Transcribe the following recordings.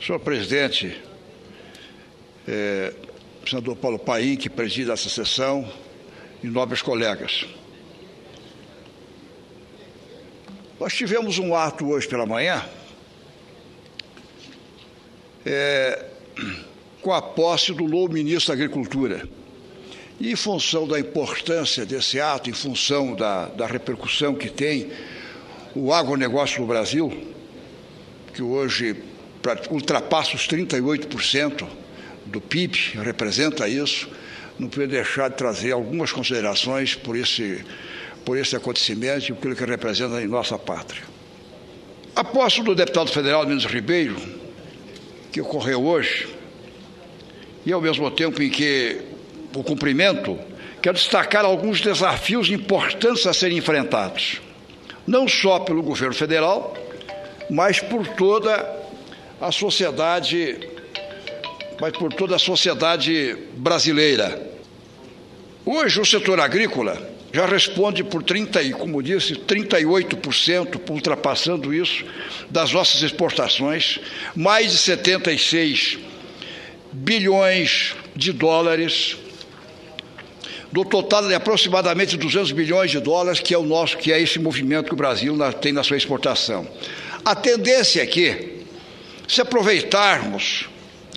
Senhor presidente, senador Paulo Paim, que preside essa sessão, e nobres colegas. Nós tivemos um ato hoje pela manhã com a posse do novo ministro da Agricultura. E em função da importância desse ato, em função da repercussão que tem o agronegócio no Brasil, que hoje ultrapassa os 38% do PIB, representa isso, não podia deixar de trazer algumas considerações por esse acontecimento e por aquilo que representa em nossa pátria. A posse do deputado federal Minas Ribeiro, que ocorreu hoje, e ao mesmo tempo em que o cumprimento, quero destacar alguns desafios importantes a serem enfrentados, não só pelo governo federal, mas por toda a sociedade, brasileira. Hoje o setor agrícola já responde por 38%, ultrapassando isso, das nossas exportações, mais de 76 bilhões de dólares, do total de aproximadamente 200 bilhões de dólares, que é esse movimento que o Brasil tem na sua exportação. A tendência é que, se aproveitarmos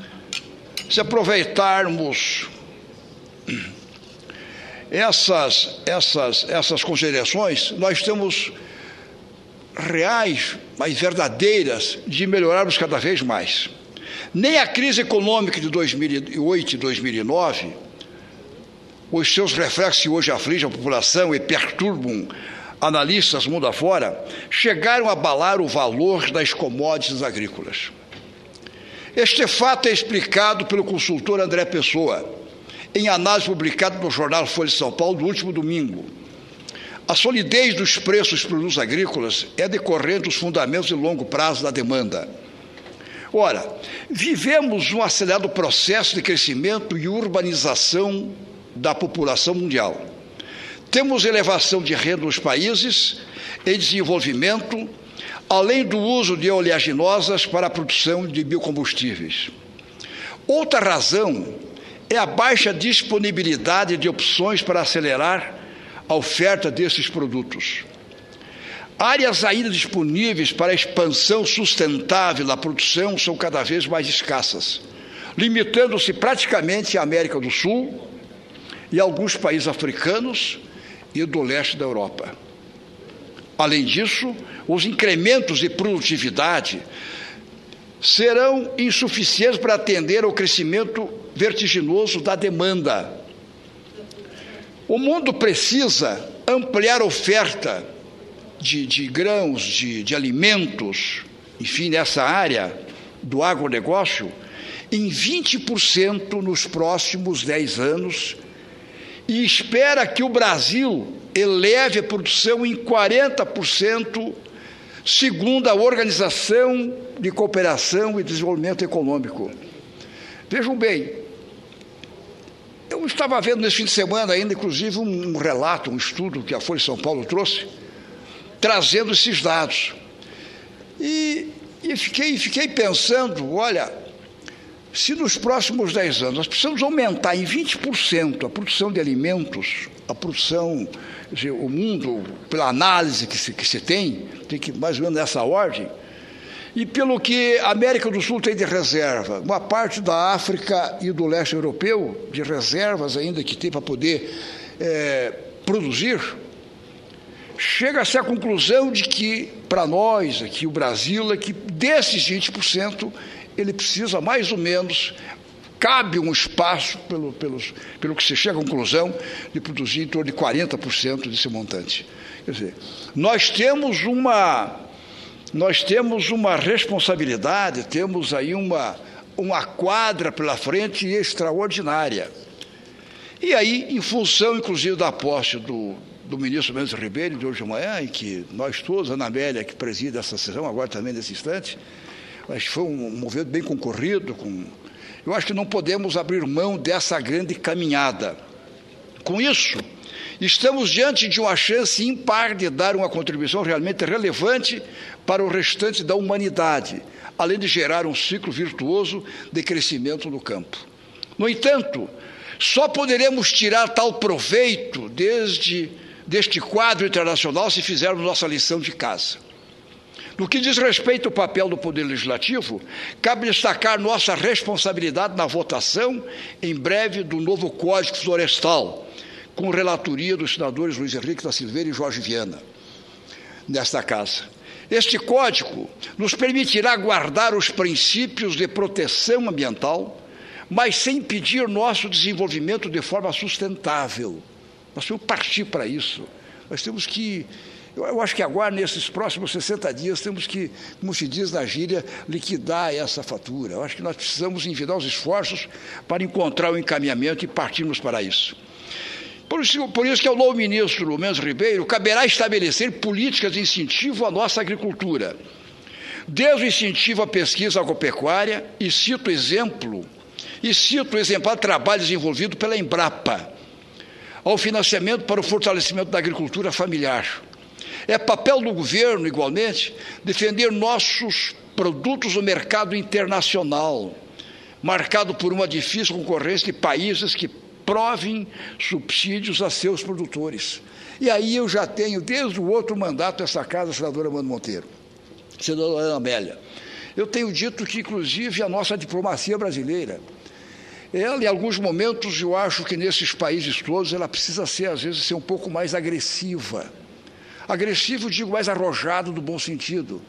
essas considerações, nós temos reais, mas verdadeiras, de melhorarmos cada vez mais. Nem a crise econômica de 2008 e 2009, os seus reflexos que hoje afligem a população e perturbam analistas mundo afora, chegaram a abalar o valor das commodities agrícolas. Este fato é explicado pelo consultor André Pessoa, em análise publicada no jornal Folha de São Paulo no último domingo. A solidez dos preços dos produtos agrícolas é decorrente dos fundamentos de longo prazo da demanda. Ora, vivemos um acelerado processo de crescimento e urbanização da população mundial. Temos elevação de renda nos países em desenvolvimento, além do uso de oleaginosas para a produção de biocombustíveis. Outra razão é a baixa disponibilidade de opções para acelerar a oferta desses produtos. Áreas ainda disponíveis para a expansão sustentável da produção são cada vez mais escassas, limitando-se praticamente à América do Sul e alguns países africanos e do leste da Europa. Além disso, os incrementos de produtividade serão insuficientes para atender ao crescimento vertiginoso da demanda. O mundo precisa ampliar a oferta de grãos, de alimentos, enfim, nessa área do agronegócio, em 20% nos próximos 10 anos, e espera que o Brasil eleve a produção em 40%, segundo a Organização de Cooperação e Desenvolvimento Econômico. Vejam bem, eu estava vendo nesse fim de semana ainda, inclusive, um relato, um estudo que a Folha de São Paulo trouxe, trazendo esses dados. E fiquei pensando, olha, se nos próximos 10 anos nós precisamos aumentar em 20% a produção de alimentos, a produção, o mundo, pela análise que se tem que mais ou menos nessa ordem, e pelo que a América do Sul tem de reserva, uma parte da África e do leste europeu, de reservas ainda que tem para poder produzir, chega-se à conclusão de que, para nós, aqui o Brasil, é que desses 20%, ele precisa mais ou menos, cabe um espaço, pelo que se chega à conclusão, de produzir em torno de 40% desse montante. Quer dizer, nós temos uma responsabilidade, temos aí uma quadra pela frente extraordinária. E aí, em função, inclusive, da posse do ministro Mendes Ribeiro, de hoje de manhã, em que nós todos, a Ana Amélia, que preside essa sessão, agora também nesse instante, acho que foi um movimento bem concorrido. Eu acho que não podemos abrir mão dessa grande caminhada. Com isso, estamos diante de uma chance ímpar de dar uma contribuição realmente relevante para o restante da humanidade, além de gerar um ciclo virtuoso de crescimento no campo. No entanto, só poderemos tirar tal proveito deste quadro internacional se fizermos nossa lição de casa. No que diz respeito ao papel do Poder Legislativo, cabe destacar nossa responsabilidade na votação, em breve, do novo Código Florestal, com relatoria dos senadores Luiz Henrique da Silveira e Jorge Viana, nesta casa. Este código nos permitirá guardar os princípios de proteção ambiental, mas sem impedir nosso desenvolvimento de forma sustentável. Nós temos que partir para isso. Nós temos que... Eu acho que agora, nesses próximos 60 dias, temos que, como se diz na gíria, liquidar essa fatura. Eu acho que nós precisamos envidar os esforços para encontrar o encaminhamento e partirmos para isso. Por isso que ao novo ministro Mendes Ribeiro caberá estabelecer políticas de incentivo à nossa agricultura, desde o incentivo à pesquisa agropecuária, e cito o exemplar trabalho desenvolvido pela Embrapa, ao financiamento para o fortalecimento da agricultura familiar. É papel do governo, igualmente, defender nossos produtos no mercado internacional, marcado por uma difícil concorrência de países que provem subsídios a seus produtores. E aí eu já tenho, desde o outro mandato dessa casa, a senadora Amanda Monteiro, senadora Ana Amélia, eu tenho dito que, inclusive, a nossa diplomacia brasileira, ela, em alguns momentos, eu acho que nesses países todos, ela precisa ser, às vezes, ser um pouco mais agressiva. Agressivo, digo, mais arrojado, no bom sentido.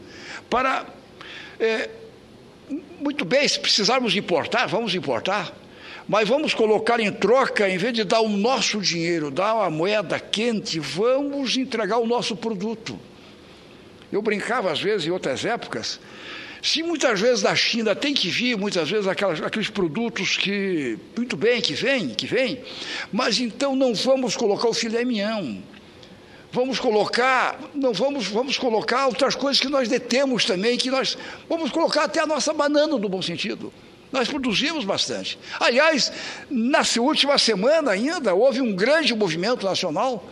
Muito bem, se precisarmos importar, vamos importar, mas vamos colocar em troca, em vez de dar o nosso dinheiro, dar uma moeda quente, vamos entregar o nosso produto. Eu brincava, às vezes, em outras épocas, se muitas vezes da China tem que vir, muitas vezes, aqueles produtos que, muito bem, que vem, mas então não vamos colocar o filé mignon. Vamos colocar outras coisas que nós detemos também, vamos colocar até a nossa banana, no bom sentido. Nós produzimos bastante. Aliás, na última semana ainda, houve um grande movimento nacional,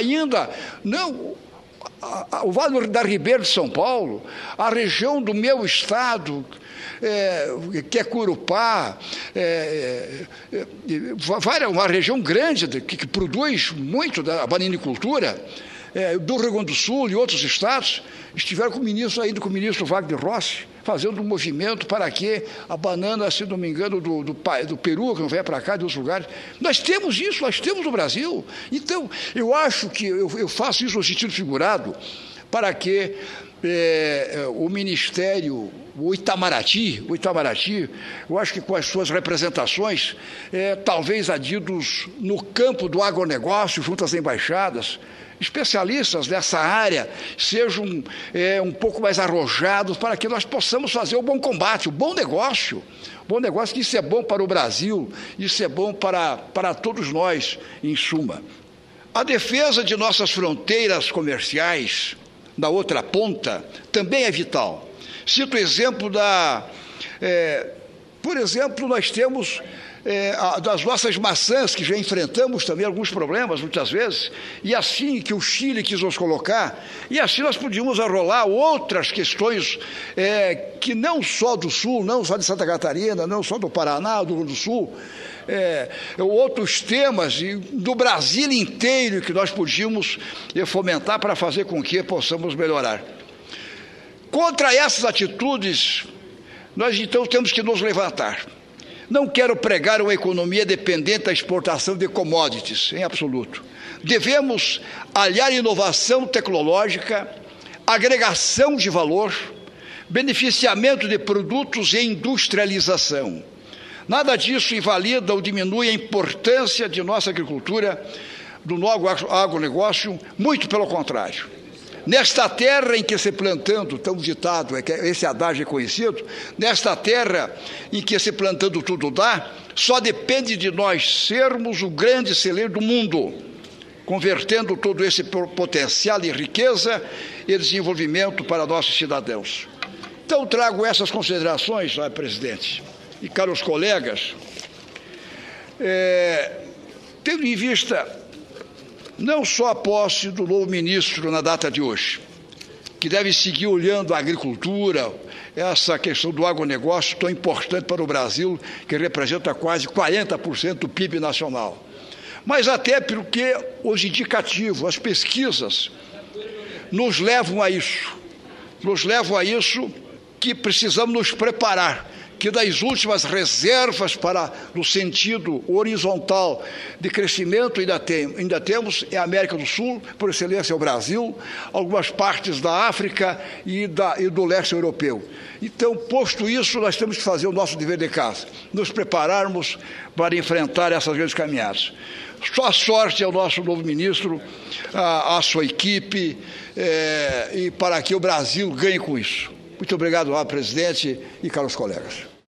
o Vale da Ribeira de São Paulo, a região do meu estado, que é Curupá, uma região grande que produz muito da bananicultura, do Rio Grande do Sul e outros estados, estiveram com o ministro Wagner Rossi, fazendo um movimento para que a banana, se não me engano, do Peru, que não venha para cá, de outros lugares. Nós temos isso, nós temos no Brasil. Então, eu acho que eu faço isso no sentido figurado, para que o Ministério, o Itamaraty, eu acho que com as suas representações, talvez adidos no campo do agronegócio, junto às embaixadas, especialistas dessa área sejam um pouco mais arrojados para que nós possamos fazer o bom combate, o bom negócio, que isso é bom para o Brasil, isso é bom para todos nós, em suma. A defesa de nossas fronteiras comerciais, na outra ponta, também é vital. Cito o exemplo por exemplo, nós temos das nossas maçãs, que já enfrentamos também alguns problemas, muitas vezes, e assim que o Chile quis nos colocar, e assim nós podíamos arrolar outras questões que não só do Sul, não só de Santa Catarina, não só do Paraná, do Rio Grande do Sul, outros temas do Brasil inteiro que nós podíamos fomentar para fazer com que possamos melhorar. Contra essas atitudes, nós então temos que nos levantar. Não quero pregar uma economia dependente da exportação de commodities, em absoluto. Devemos aliar inovação tecnológica, agregação de valor, beneficiamento de produtos e industrialização. Nada disso invalida ou diminui a importância de nossa agricultura, do novo agronegócio, muito pelo contrário. Nesta terra em que se plantando, tão ditado, esse adágio é conhecido, nesta terra em que se plantando tudo dá, só depende de nós sermos o grande celeiro do mundo, convertendo todo esse potencial em riqueza e desenvolvimento para nossos cidadãos. Então, trago essas considerações, senhor presidente, e caros colegas, tendo em vista não só a posse do novo ministro na data de hoje, que deve seguir olhando a agricultura, essa questão do agronegócio tão importante para o Brasil, que representa quase 40% do PIB nacional. Mas até porque os indicativos, as pesquisas, nos levam a isso que precisamos nos preparar, que das últimas reservas no sentido horizontal de crescimento ainda temos a América do Sul, por excelência o Brasil, algumas partes da África e do leste europeu. Então, posto isso, nós temos que fazer o nosso dever de casa, nos prepararmos para enfrentar essas grandes caminhadas. Só sorte ao nosso novo ministro, à sua equipe, e para que o Brasil ganhe com isso. Muito obrigado, presidente e caros colegas.